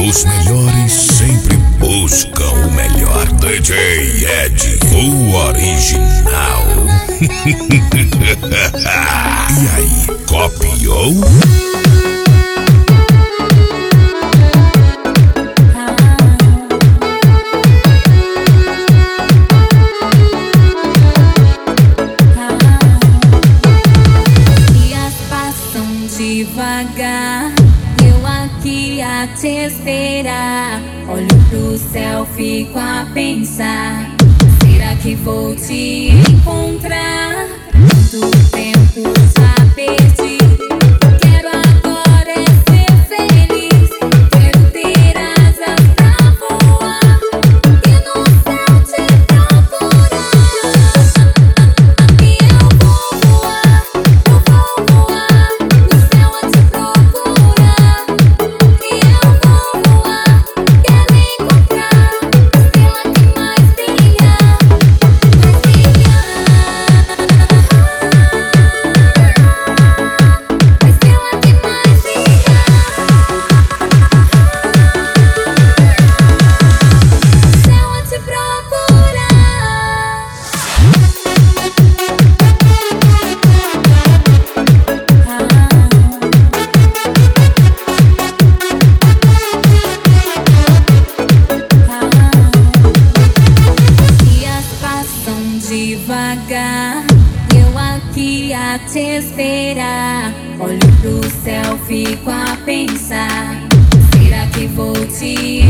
Os melhores sempre buscam o melhor. DJ Ed, o original. E aí, copiou? Dias passam devagar, eu aqui a te esperar. Olho pro céu, fico a pensar: será que vou te encontrar? Muito tempo já perdi, quero agora é ser feliz. Quero ter asas pra voar e no céu te procurar. E eu vou voar, no céu a te procurar. E eu vou voar, quero encontrar a estrela que mais brilha, mais brilha. A estrela que mais brilha. No céu a te procurar. Dias passam devagar, eu aqui a te esperar. Olho pro céu, fico a pensar: será que vou te